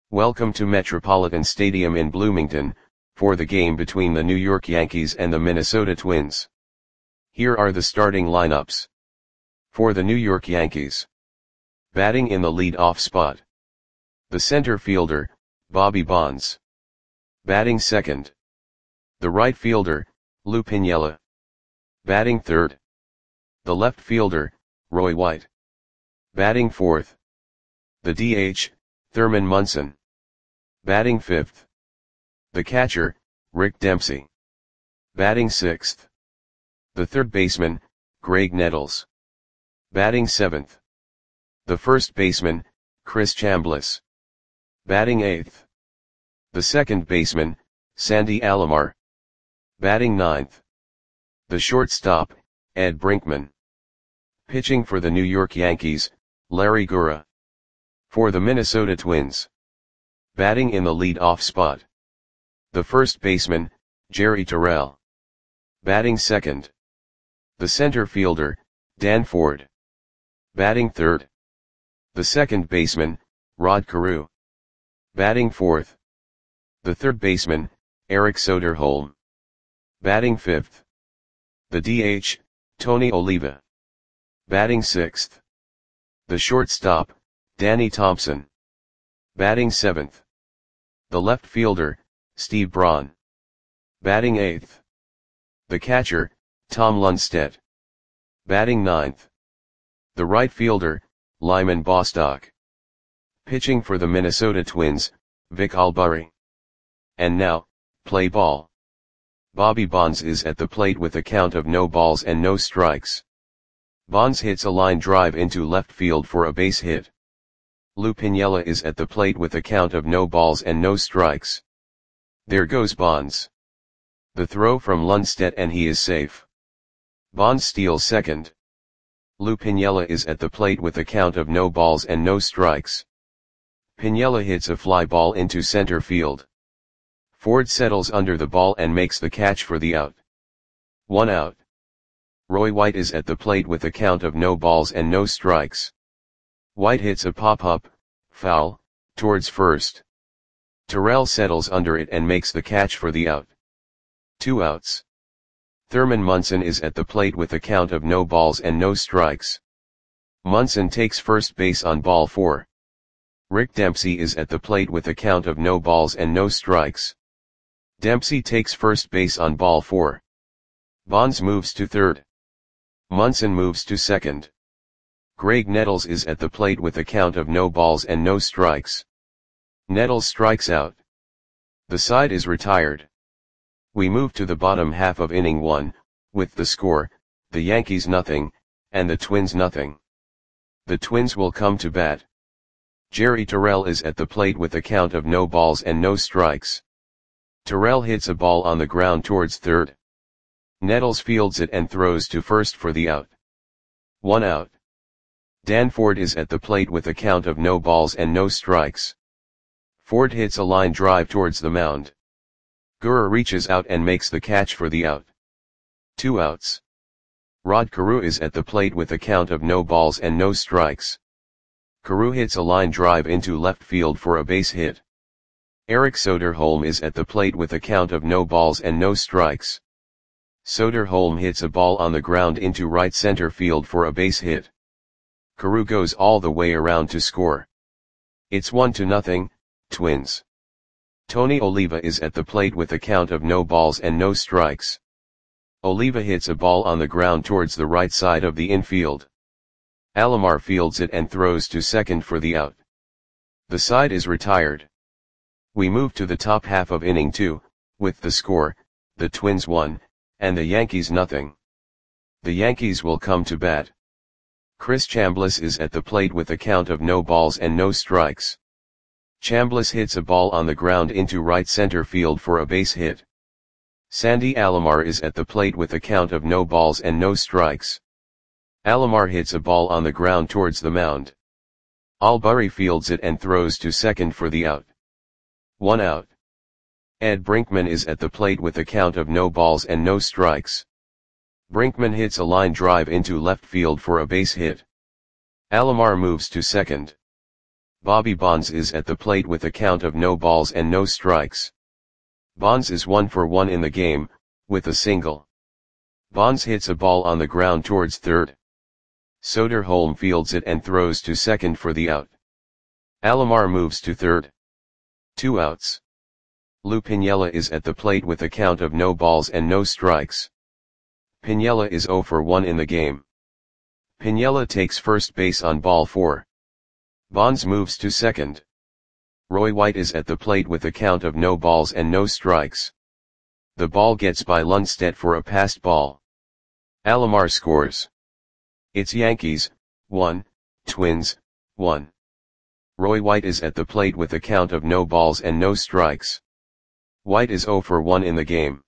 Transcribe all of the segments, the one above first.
Welcome to Metropolitan Stadium in Bloomington, for the game between the New York Yankees and the Minnesota Twins. Here are the starting lineups. For the New York Yankees. Batting in the lead-off spot. The center fielder, Bobby Bonds. Batting second. The right fielder, Lou Piniella. Batting third. The left fielder, Roy White. Batting fourth. The DH, Thurman Munson. Batting fifth. The catcher, Rick Dempsey. Batting sixth. The third baseman, Graig Nettles. Batting seventh. The first baseman, Chris Chambliss. Batting eighth. The second baseman, Sandy Alomar. Batting ninth. The shortstop, Ed Brinkman. Pitching for the New York Yankees, Larry Gura. For the Minnesota Twins. Batting in the lead-off spot. The first baseman, Jerry Terrell. Batting second. The center fielder, Dan Ford. Batting third. The second baseman, Rod Carew. Batting fourth. The third baseman, Eric Soderholm. Batting fifth. The DH, Tony Oliva. Batting sixth. The shortstop, Danny Thompson. Batting seventh. The left fielder, Steve Braun. Batting eighth. The catcher, Tom Lundstedt. Batting ninth. The right fielder, Lyman Bostock. Pitching for the Minnesota Twins, Vic Albury. And now, play ball. Bobby Bonds is at the plate with a count of no balls and no strikes. Bonds hits a line drive into left field for a base hit. Lou Piniella is at the plate with a count of no balls and no strikes. There goes Bonds. The throw from Lundstedt and he is safe. Bonds steals second. Lou Piniella is at the plate with a count of no balls and no strikes. Piniella hits a fly ball into center field. Ford settles under the ball and makes the catch for the out. 1 out. Roy White is at the plate with a count of no balls and no strikes. White hits a pop-up, foul, towards first. Terrell settles under it and makes the catch for the out. 2 outs. Thurman Munson is at the plate with a count of no balls and no strikes. Munson takes first base on ball 4. Rick Dempsey is at the plate with a count of no balls and no strikes. Dempsey takes first base on ball 4. Bonds moves to third. Munson moves to second. Graig Nettles is at the plate with a count of no balls and no strikes. Nettles strikes out. The side is retired. We move to the bottom half of inning 1, with the score, the Yankees nothing, and the Twins nothing. The Twins will come to bat. Jerry Terrell is at the plate with a count of no balls and no strikes. Terrell hits a ball on the ground towards third. Nettles fields it and throws to first for the out. 1 out. Dan Ford is at the plate with a count of no balls and no strikes. Ford hits a line drive towards the mound. Gura reaches out and makes the catch for the out. 2 outs. Rod Carew is at the plate with a count of no balls and no strikes. Carew hits a line drive into left field for a base hit. Eric Soderholm is at the plate with a count of no balls and no strikes. Soderholm hits a ball on the ground into right center field for a base hit. Carew goes all the way around to score. It's 1-0, Twins. Tony Oliva is at the plate with a count of no balls and no strikes. Oliva hits a ball on the ground towards the right side of the infield. Alomar fields it and throws to second for the out. The side is retired. We move to the top half of inning 2, with the score, the Twins 1, and the Yankees nothing. The Yankees will come to bat. Chris Chambliss is at the plate with a count of no balls and no strikes. Chambliss hits a ball on the ground into right center field for a base hit. Sandy Alomar is at the plate with a count of no balls and no strikes. Alomar hits a ball on the ground towards the mound. Albury fields it and throws to second for the out. 1 out. Ed Brinkman is at the plate with a count of no balls and no strikes. Brinkman hits a line drive into left field for a base hit. Alomar moves to second. Bobby Bonds is at the plate with a count of no balls and no strikes. Bonds is 1 for 1 in the game, with a single. Bonds hits a ball on the ground towards third. Soderholm fields it and throws to second for the out. Alomar moves to third. 2 outs. Lou Piniella is at the plate with a count of no balls and no strikes. Piniella is 0 for 1 in the game. Piniella takes first base on ball 4. Bonds moves to second. Roy White is at the plate with a count of no balls and no strikes. The ball gets by Lundstedt for a passed ball. Alomar scores. It's Yankees, 1, Twins, 1. Roy White is at the plate with a count of no balls and no strikes. White is 0 for 1 in the game.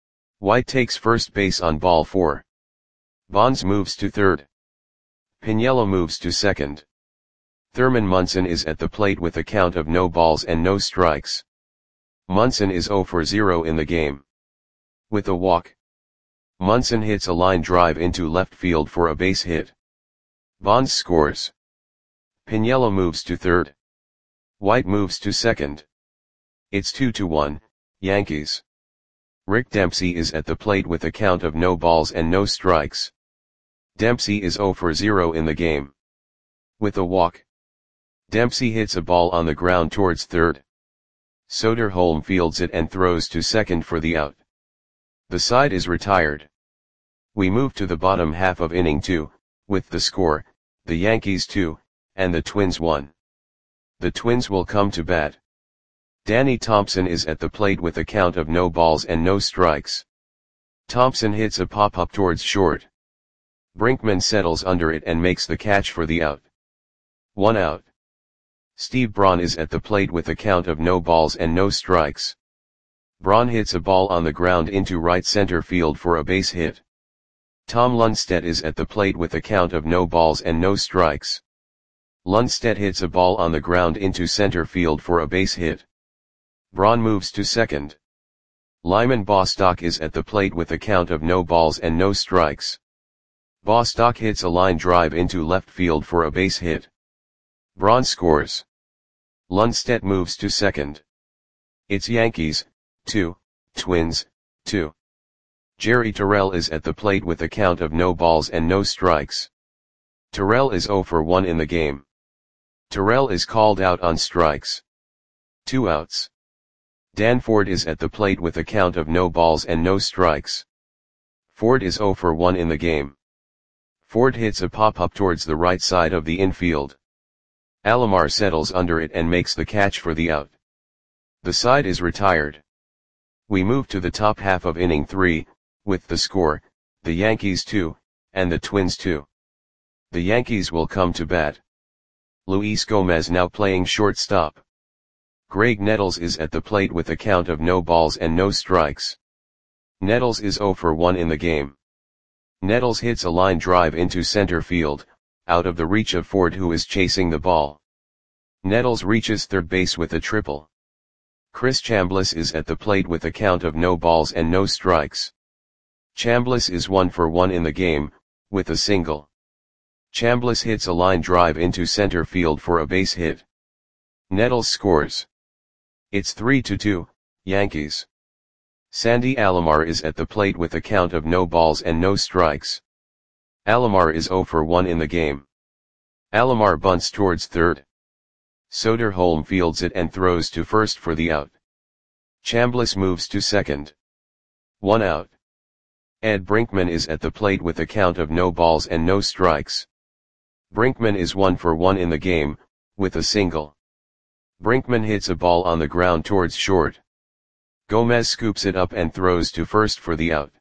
White takes first base on ball 4. Bonds moves to third. Piniella moves to second. Thurman Munson is at the plate with a count of no balls and no strikes. Munson is 0 for 0 in the game. With a walk, Munson hits a line drive into left field for a base hit. Bonds scores. Piniella moves to third. White moves to second. It's 2-1, Yankees. Rick Dempsey is at the plate with a count of no balls and no strikes. Dempsey is 0 for 0 in the game. With a walk, Dempsey hits a ball on the ground towards third. Soderholm fields it and throws to second for the out. The side is retired. We move to the bottom half of inning 2, with the score, the Yankees 2, and the Twins 1. The Twins will come to bat. Danny Thompson is at the plate with a count of no balls and no strikes. Thompson hits a pop-up towards short. Brinkman settles under it and makes the catch for the out. 1 out. Steve Braun is at the plate with a count of no balls and no strikes. Braun hits a ball on the ground into right center field for a base hit. Tom Lundstedt is at the plate with a count of no balls and no strikes. Lundstedt hits a ball on the ground into center field for a base hit. Braun moves to second. Lyman Bostock is at the plate with a count of no balls and no strikes. Bostock hits a line drive into left field for a base hit. Braun scores. Lundstedt moves to second. It's Yankees, 2, Twins, 2. Jerry Terrell is at the plate with a count of no balls and no strikes. Terrell is 0 for 1 in the game. Terrell is called out on strikes. 2 outs. Dan Ford is at the plate with a count of no balls and no strikes. Ford is 0 for 1 in the game. Ford hits a pop-up towards the right side of the infield. Alomar settles under it and makes the catch for the out. The side is retired. We move to the top half of inning 3, with the score, the Yankees 2, and the Twins 2. The Yankees will come to bat. Luis Gomez now playing shortstop. Greg Nettles is at the plate with a count of no balls and no strikes. Nettles is 0 for 1 in the game. Nettles hits a line drive into center field, out of the reach of Ford who is chasing the ball. Nettles reaches third base with a triple. Chris Chambliss is at the plate with a count of no balls and no strikes. Chambliss is 1 for 1 in the game, with a single. Chambliss hits a line drive into center field for a base hit. Nettles scores. It's 3-2, Yankees. Sandy Alomar is at the plate with a count of no balls and no strikes. Alomar is 0 for 1 in the game. Alomar bunts towards third. Soderholm fields it and throws to first for the out. Chambliss moves to second. 1 out. Ed Brinkman is at the plate with a count of no balls and no strikes. Brinkman is 1 for 1 in the game, with a single. Brinkman hits a ball on the ground towards short. Gomez scoops it up and throws to first for the out.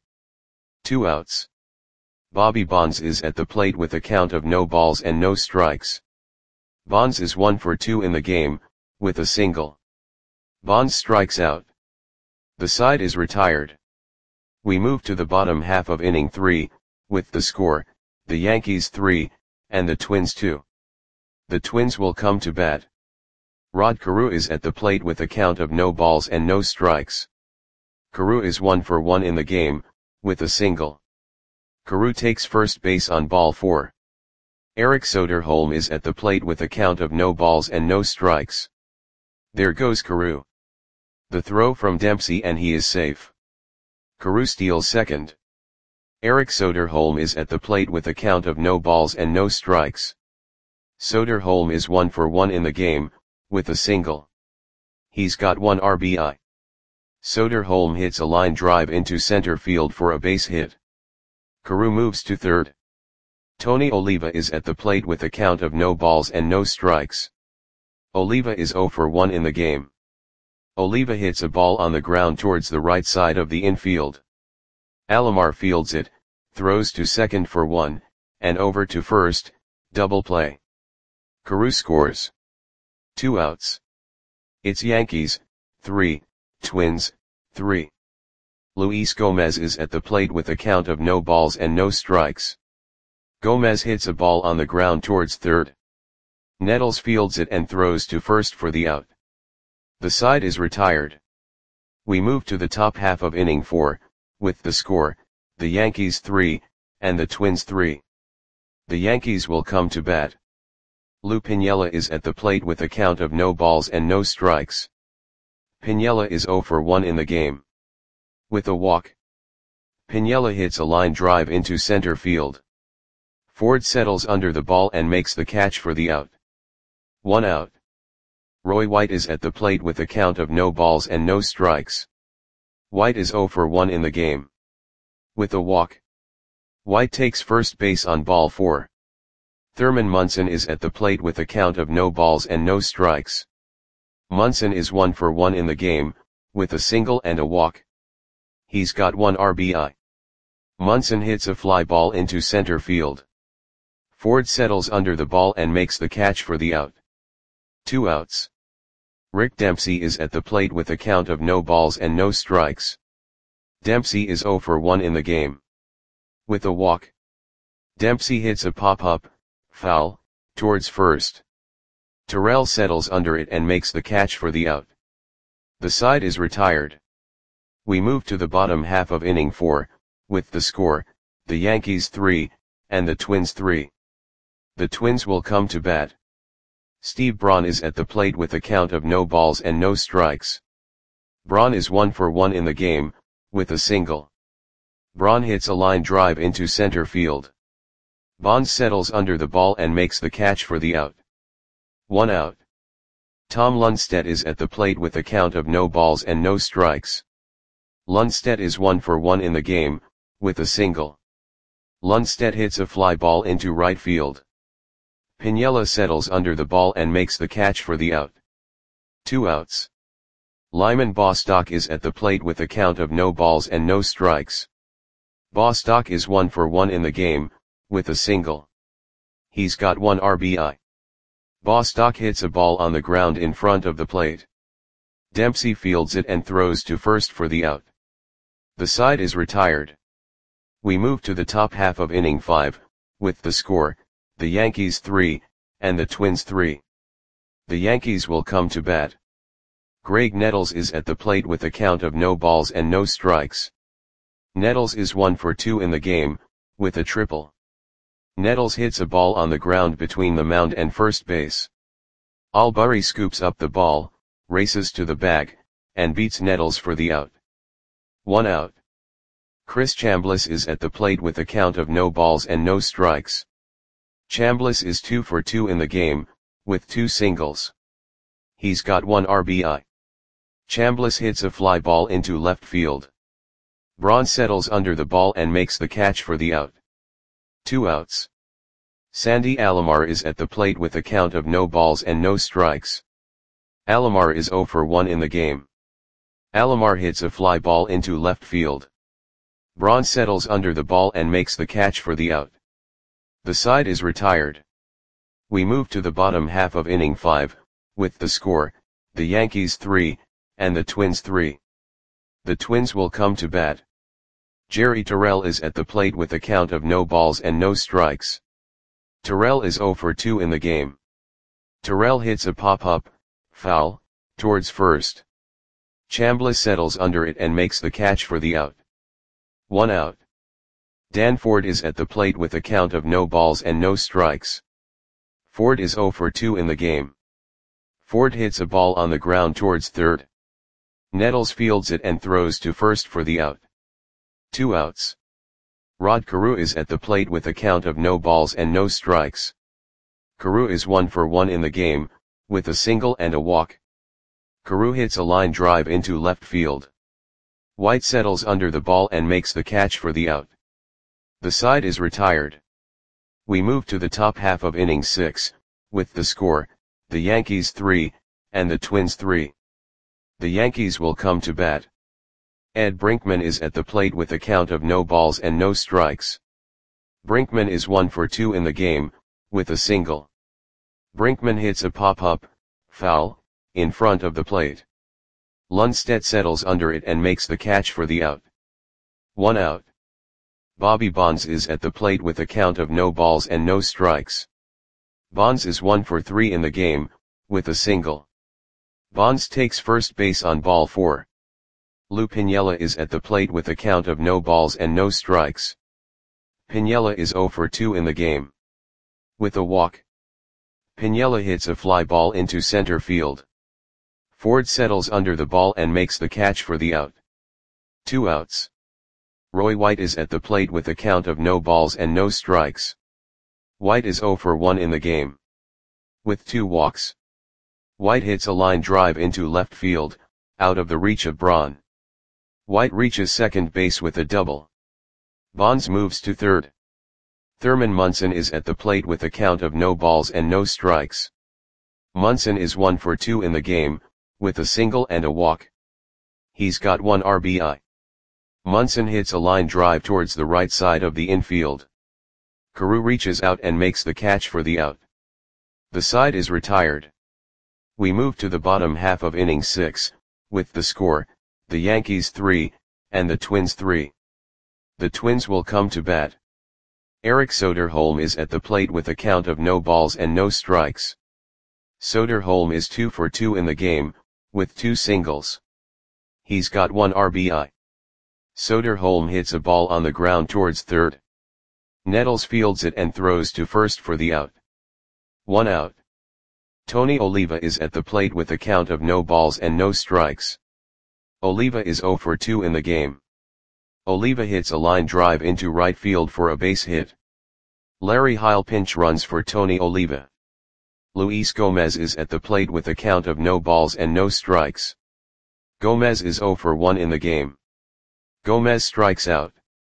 2 outs. Bobby Bonds is at the plate with a count of no balls and no strikes. Bonds is 1 for 2 in the game, with a single. Bonds strikes out. The side is retired. We move to the bottom half of inning 3, with the score, the Yankees 3, and the Twins 2. The Twins will come to bat. Rod Carew is at the plate with a count of no balls and no strikes. Carew is 1 for 1 in the game, with a single. Carew takes first base on ball 4. Eric Soderholm is at the plate with a count of no balls and no strikes. There goes Carew. The throw from Dempsey and he is safe. Carew steals second. Eric Soderholm is at the plate with a count of no balls and no strikes. Soderholm is 1 for 1 in the game, with a single. He's got 1 RBI. Soderholm hits a line drive into center field for a base hit. Carew moves to third. Tony Oliva is at the plate with a count of no balls and no strikes. Oliva is 0 for 1 in the game. Oliva hits a ball on the ground towards the right side of the infield. Alomar fields it, throws to second for 1, and over to first, double play. Carew scores. 2 outs. It's Yankees, 3, Twins, 3. Luis Gomez is at the plate with a count of no balls and no strikes. Gomez hits a ball on the ground towards third. Nettles fields it and throws to first for the out. The side is retired. We move to the top half of inning 4, with the score, the Yankees 3, and the Twins 3. The Yankees will come to bat. Lou Piniella is at the plate with a count of no balls and no strikes. Piniella is 0 for 1 in the game. With a walk. Piniella hits a line drive into center field. Ford settles under the ball and makes the catch for the out. 1 out. Roy White is at the plate with a count of no balls and no strikes. White is 0 for 1 in the game. With a walk. White takes first base on ball 4. Thurman Munson is at the plate with a count of no balls and no strikes. Munson is 1 for 1 in the game, with a single and a walk. He's got 1 RBI. Munson hits a fly ball into center field. Ford settles under the ball and makes the catch for the out. 2 outs. Rick Dempsey is at the plate with a count of no balls and no strikes. Dempsey is 0 for 1 in the game. With a walk. Dempsey hits a pop-up, foul, towards first. Terrell settles under it and makes the catch for the out. The side is retired. We move to the bottom half of inning 4, with the score, the Yankees 3, and the Twins 3. The Twins will come to bat. Steve Braun is at the plate with a count of no balls and no strikes. Braun is 1 for 1 in the game, with a single. Braun hits a line drive into center field. Bonds settles under the ball and makes the catch for the out. 1 out. Tom Lundstedt is at the plate with a count of no balls and no strikes. Lundstedt is 1 for 1 in the game, with a single. Lundstedt hits a fly ball into right field. Piniella settles under the ball and makes the catch for the out. 2 outs. Lyman Bostock is at the plate with a count of no balls and no strikes. Bostock is 1 for 1 in the game, with a single. He's got 1 RBI. Bostock hits a ball on the ground in front of the plate. Dempsey fields it and throws to first for the out. The side is retired. We move to the top half of inning 5, with the score, the Yankees 3, and the Twins 3. The Yankees will come to bat. Greg Nettles is at the plate with a count of no balls and no strikes. Nettles is 1 for 2 in the game, with a triple. Nettles hits a ball on the ground between the mound and first base. Albury scoops up the ball, races to the bag, and beats Nettles for the out. 1 out. Chris Chambliss is at the plate with a count of no balls and no strikes. Chambliss is 2 for 2 in the game, with 2 singles. He's got 1 RBI. Chambliss hits a fly ball into left field. Braun settles under the ball and makes the catch for the out. 2 outs. Sandy Alomar is at the plate with a count of no balls and no strikes. Alomar is 0 for 1 in the game. Alomar hits a fly ball into left field. Braun settles under the ball and makes the catch for the out. The side is retired. We move to the bottom half of inning 5, with the score, the Yankees 3, and the Twins 3. The Twins will come to bat. Jerry Terrell is at the plate with a count of no balls and no strikes. Terrell is 0 for 2 in the game. Terrell hits a pop-up, foul, towards first. Chambliss settles under it and makes the catch for the out. 1 out. Dan Ford is at the plate with a count of no balls and no strikes. Ford is 0 for 2 in the game. Ford hits a ball on the ground towards third. Nettles fields it and throws to first for the out. 2 outs. Rod Carew is at the plate with a count of no balls and no strikes. Carew is 1 for 1 in the game, with a single and a walk. Carew hits a line drive into left field. White settles under the ball and makes the catch for the out. The side is retired. We move to the top half of inning 6, with the score, the Yankees 3, and the Twins 3. The Yankees will come to bat. Ed Brinkman is at the plate with a count of no balls and no strikes. Brinkman is 1 for 2 in the game, with a single. Brinkman hits a pop-up, foul, in front of the plate. Lundstedt settles under it and makes the catch for the out. 1 out. Bobby Bonds is at the plate with a count of no balls and no strikes. Bonds is 1 for 3 in the game, with a single. Bonds takes first base on ball 4. Lou Piniella is at the plate with a count of no balls and no strikes. Piniella is 0 for 2 in the game. With a walk. Piniella hits a fly ball into center field. Ford settles under the ball and makes the catch for the out. 2 outs. Roy White is at the plate with a count of no balls and no strikes. White is 0 for 1 in the game. With 2 walks. White hits a line drive into left field, out of the reach of Braun. White reaches second base with a double. Bonds moves to third. Thurman Munson is at the plate with a count of no balls and no strikes. Munson is 1 for 2 in the game, with a single and a walk. He's got 1 RBI. Munson hits a line drive towards the right side of the infield. Carew reaches out and makes the catch for the out. The side is retired. We move to the bottom half of inning 6, with the score, the Yankees 3, and the Twins 3. The Twins will come to bat. Eric Soderholm is at the plate with a count of no balls and no strikes. Soderholm is 2 for 2 in the game, with 2 singles. He's got 1 RBI. Soderholm hits a ball on the ground towards third. Nettles fields it and throws to first for the out. 1 out. Tony Oliva is at the plate with a count of no balls and no strikes. Oliva is 0 for 2 in the game. Oliva hits a line drive into right field for a base hit. Larry Heil pinch runs for Tony Oliva. Luis Gomez is at the plate with a count of no balls and no strikes. Gomez is 0 for 1 in the game. Gomez strikes out.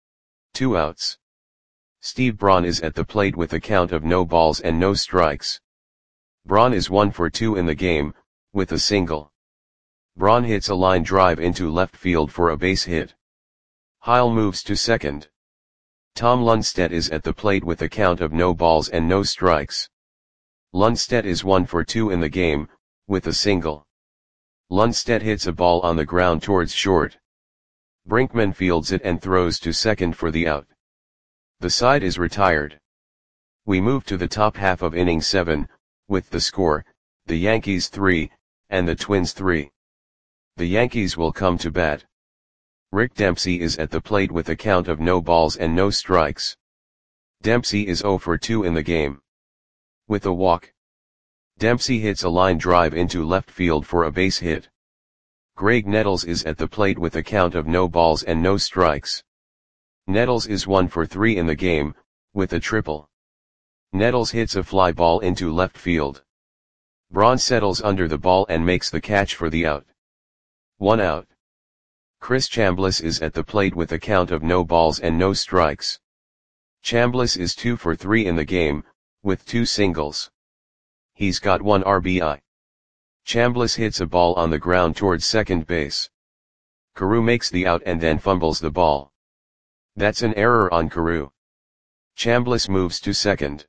2 outs. Steve Braun is at the plate with a count of no balls and no strikes. Braun is 1 for 2 in the game, with a single. Braun hits a line drive into left field for a base hit. Heil moves to second. Tom Lundstedt is at the plate with a count of no balls and no strikes. Lundstedt is 1 for 2 in the game, with a single. Lundstedt hits a ball on the ground towards short. Brinkman fields it and throws to second for the out. The side is retired. We move to the top half of inning 7, with the score, the Yankees 3, and the Twins 3. The Yankees will come to bat. Rick Dempsey is at the plate with a count of no balls and no strikes. Dempsey is 0 for 2 in the game. With a walk. Dempsey hits a line drive into left field for a base hit. Greg Nettles is at the plate with a count of no balls and no strikes. Nettles is 1 for 3 in the game, with a triple. Nettles hits a fly ball into left field. Braun settles under the ball and makes the catch for the out. 1 out. Chris Chambliss is at the plate with a count of no balls and no strikes. Chambliss is 2 for 3 in the game, with 2 singles. He's got 1 RBI. Chambliss hits a ball on the ground towards second base. Carew makes the out and then fumbles the ball. That's an error on Carew. Chambliss moves to second.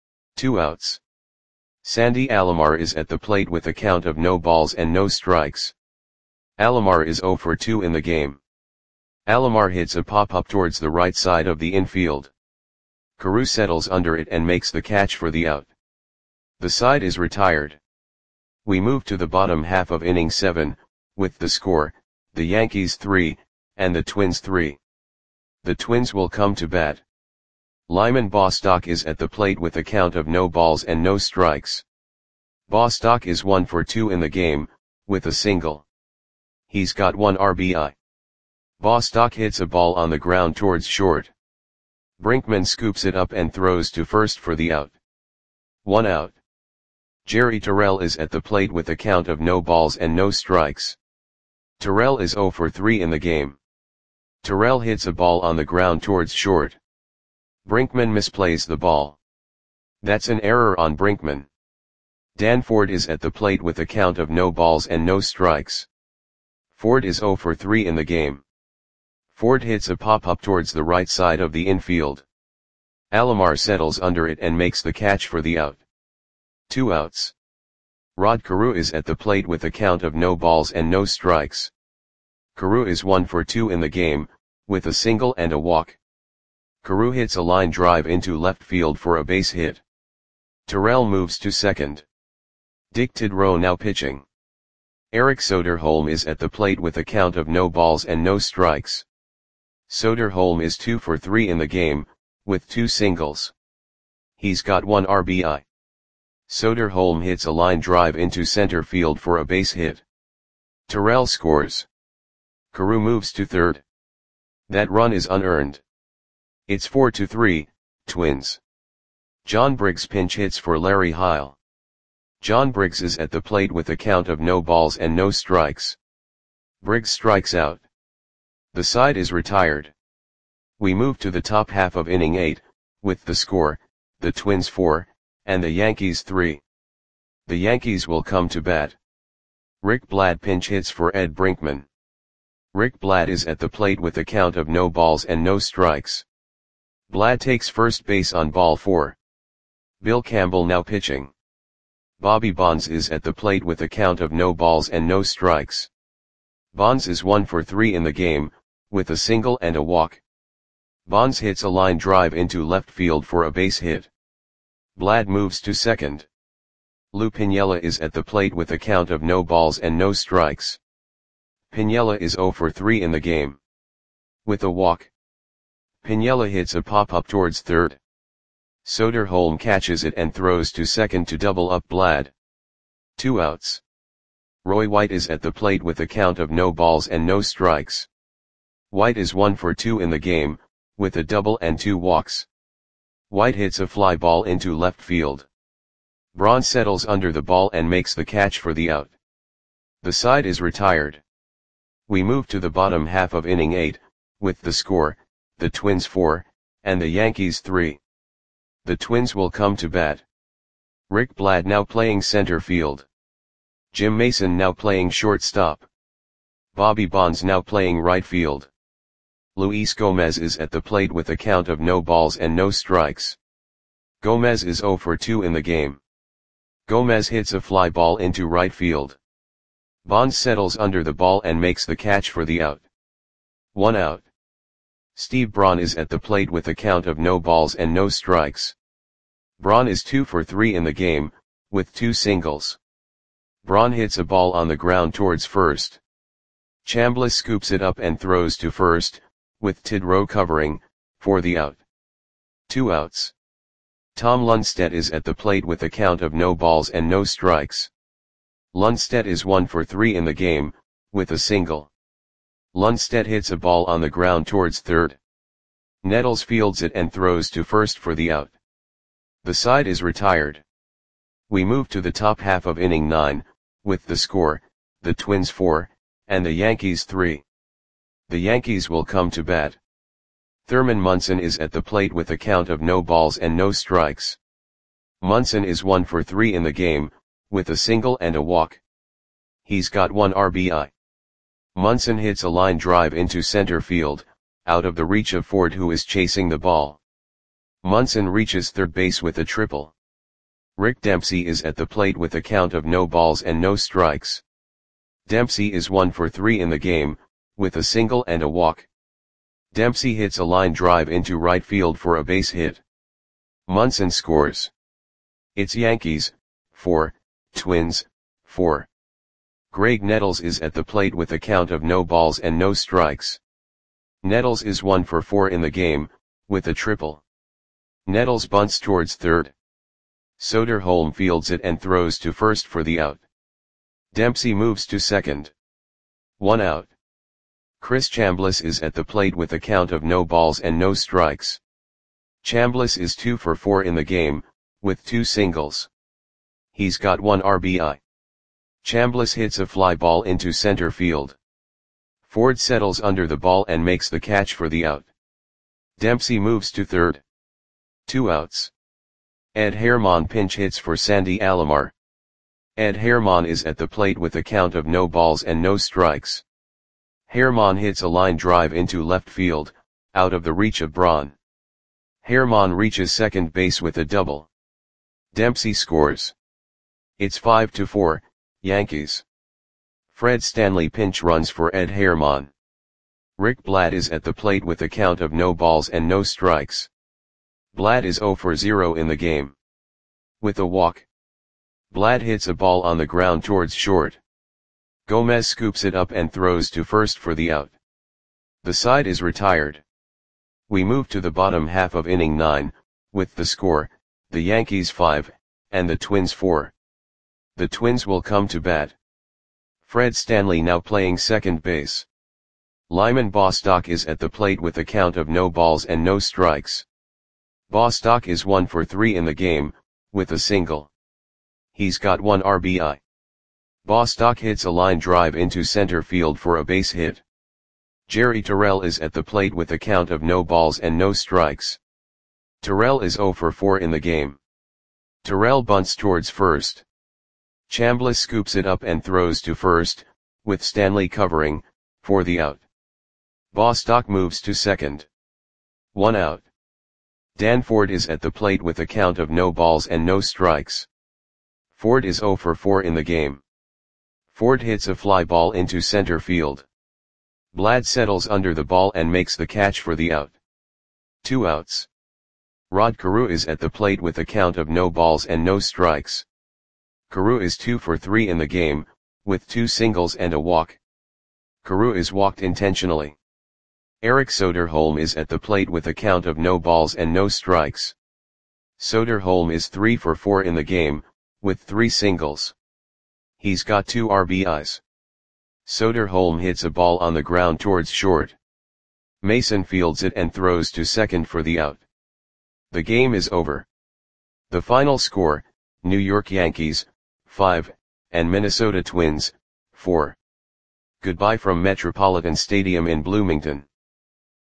2 outs. Sandy Alomar is at the plate with a count of no balls and no strikes. Alomar is 0 for 2 in the game. Alomar hits a pop-up towards the right side of the infield. Carew settles under it and makes the catch for the out. The side is retired. We move to the bottom half of inning 7, with the score, the Yankees 3, and the Twins 3. The Twins will come to bat. Lyman Bostock is at the plate with a count of no balls and no strikes. Bostock is 1 for 2 in the game, with a single. He's got 1 RBI. Bostock hits a ball on the ground towards short. Brinkman scoops it up and throws to first for the out. 1 out. Jerry Terrell is at the plate with a count of no balls and no strikes. Terrell is 0 for 3 in the game. Terrell hits a ball on the ground towards short. Brinkman misplays the ball. That's an error on Brinkman. Dan Ford is at the plate with a count of no balls and no strikes. Ford is 0 for 3 in the game. Ford hits a pop-up towards the right side of the infield. Alomar settles under it and makes the catch for the out. 2 outs. Rod Carew is at the plate with a count of no balls and no strikes. Carew is 1 for 2 in the game, with a single and a walk. Carew hits a line drive into left field for a base hit. Terrell moves to second. Dick Tidrow now pitching. Eric Soderholm is at the plate with a count of no balls and no strikes. Soderholm is 2 for 3 in the game, with 2 singles. He's got 1 RBI. Soderholm hits a line drive into center field for a base hit. Terrell scores. Carew moves to third. That run is unearned. It's 4-3, Twins. John Briggs pinch hits for Larry Heil. John Briggs is at the plate with a count of no balls and no strikes. Briggs strikes out. The side is retired. We move to the top half of inning 8, with the score, the Twins 4, and the Yankees 3. The Yankees will come to bat. Rick Blatt pinch hits for Ed Brinkman. Rick Blatt is at the plate with a count of no balls and no strikes. Blatt takes first base on ball 4. Bill Campbell now pitching. Bobby Bonds is at the plate with a count of no balls and no strikes. Bonds is 1 for 3 in the game, with a single and a walk. Bonds hits a line drive into left field for a base hit. Blatt moves to second. Lou Piniella is at the plate with a count of no balls and no strikes. Piniella is 0 for 3 in the game. With a walk. Piniella hits a pop-up towards third. Soderholm catches it and throws to second to double up Blatt. 2 outs. Roy White is at the plate with a count of no balls and no strikes. White is 1 for 2 in the game, with a double and 2 walks. White hits a fly ball into left field. Braun settles under the ball and makes the catch for the out. The side is retired. We move to the bottom half of inning 8, with the score, the Twins 4, and the Yankees 3. The Twins will come to bat. Rick Blatt now playing center field. Jim Mason now playing shortstop. Bobby Bonds now playing right field. Luis Gomez is at the plate with a count of no balls and no strikes. Gomez is 0 for 2 in the game. Gomez hits a fly ball into right field. Bonds settles under the ball and makes the catch for the out. 1 out. Steve Braun is at the plate with a count of no balls and no strikes. Braun is 2 for 3 in the game, with 2 singles. Braun hits a ball on the ground towards first. Chambliss scoops it up and throws to first, with Tidrow covering, for the out. 2 outs. Tom Lundstedt is at the plate with a count of no balls and no strikes. Lundstedt is 1 for 3 in the game, with a single. Lundstedt hits a ball on the ground towards third. Nettles fields it and throws to first for the out. The side is retired. We move to the top half of inning 9, with the score, the Twins 4, and the Yankees 3. The Yankees will come to bat. Thurman Munson is at the plate with a count of no balls and no strikes. Munson is 1 for 3 in the game, with a single and a walk. He's got 1 RBI. Munson hits a line drive into center field, out of the reach of Ford who is chasing the ball. Munson reaches third base with a triple. Rick Dempsey is at the plate with a count of no balls and no strikes. Dempsey is 1 for 3 in the game, with a single and a walk. Dempsey hits a line drive into right field for a base hit. Munson scores. It's Yankees, 4, Twins, 4. Greg Nettles is at the plate with a count of no balls and no strikes. Nettles is 1 for 4 in the game, with a triple. Nettles bunts towards third. Soderholm fields it and throws to first for the out. Dempsey moves to second. 1 out. Chris Chambliss is at the plate with a count of no balls and no strikes. Chambliss is 2 for 4 in the game, with 2 singles. He's got 1 RBI. Chambliss hits a fly ball into center field. Ford settles under the ball and makes the catch for the out. Dempsey moves to third. 2 outs. Ed Herman pinch hits for Sandy Alomar. Ed Herman is at the plate with a count of no balls and no strikes. Herman hits a line drive into left field, out of the reach of Braun. Herman reaches second base with a double. Dempsey scores. It's 5-4, Yankees. Fred Stanley pinch runs for Ed Herman. Rick Blatt is at the plate with a count of no balls and no strikes. Blatt is 0 for 0 in the game. With a walk. Blatt hits a ball on the ground towards short. Gomez scoops it up and throws to first for the out. The side is retired. We move to the bottom half of inning 9, with the score, the Yankees 5, and the Twins 4. The Twins will come to bat. Fred Stanley now playing second base. Lyman Bostock is at the plate with a count of no balls and no strikes. Bostock is 1 for 3 in the game, with a single. He's got 1 RBI. Bostock hits a line drive into center field for a base hit. Jerry Terrell is at the plate with a count of no balls and no strikes. Terrell is 0 for 4 in the game. Terrell bunts towards first. Chambliss scoops it up and throws to first, with Stanley covering, for the out. Bostock moves to second. 1 out. Dan Ford is at the plate with a count of no balls and no strikes. Ford is 0 for 4 in the game. Ford hits a fly ball into center field. Blatt settles under the ball and makes the catch for the out. 2 outs. Rod Carew is at the plate with a count of no balls and no strikes. Carew is 2 for 3 in the game, with 2 singles and a walk. Carew is walked intentionally. Eric Soderholm is at the plate with a count of no balls and no strikes. Soderholm is 3 for 4 in the game, with 3 singles. He's got 2 RBIs. Soderholm hits a ball on the ground towards short. Mason fields it and throws to second for the out. The game is over. The final score, New York Yankees, 5, and Minnesota Twins, 4. Goodbye from Metropolitan Stadium in Bloomington.